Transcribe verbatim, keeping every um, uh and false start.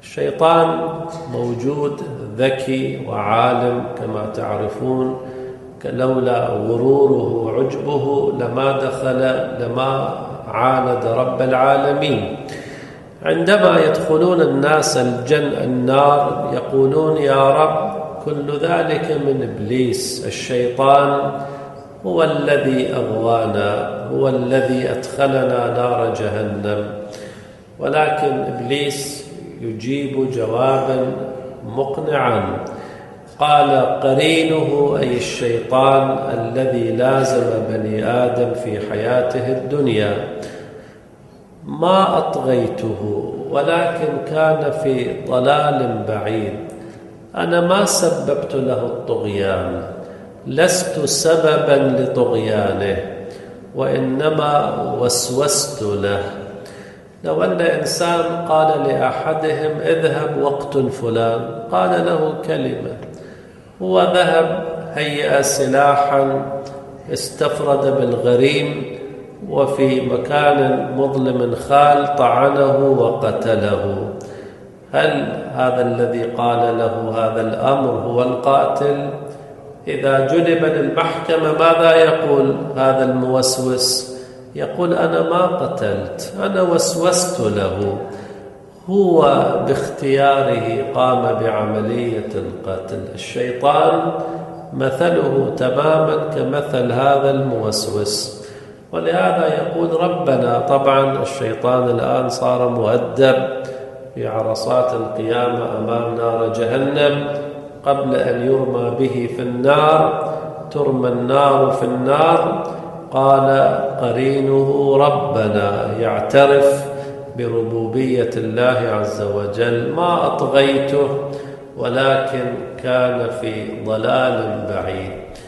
الشيطان موجود ذكي وعالم كما تعرفون، لولا غروره وعجبه لما دخل لما عاند رب العالمين. عندما يدخلون الناس الجن النار يقولون يا رب كل ذلك من إبليس، الشيطان هو الذي أغوانا، هو الذي أدخلنا نار جهنم. ولكن إبليس يجيب جوابا مقنعا، قال قرينه أي الشيطان الذي لازم بني آدم في حياته الدنيا ما أطغيته، ولكن كان في ضلال بعيد. أنا ما سببت له الطغيان، لست سببا لطغيانه، وإنما وسوست له. لو أن إنسان قال لأحدهم اذهب واقتل فلان، قال له كلمة، هو ذهب هيأ سلاحا استفرد بالغريم وفي مكان مظلم خال طعنه وقتله. هل هذا الذي قال له هذا الأمر هو القاتل؟ إذا جلب للمحكمة ماذا يقول هذا الموسوس؟ يقول أنا ما قتلت، أنا وسوست له، هو باختياره قام بعملية القتل. الشيطان مثله تماما كمثل هذا الموسوس. ولهذا يقول ربنا، طبعا الشيطان الآن صار مؤدب في عرصات القيامة أمام نار جهنم، قبل أن يرمى به في النار ترمى النار في النار، قال قرينه ربنا، يعترف بربوبية الله عز وجل، ما أطغيته ولكن كان في ضلال بعيد.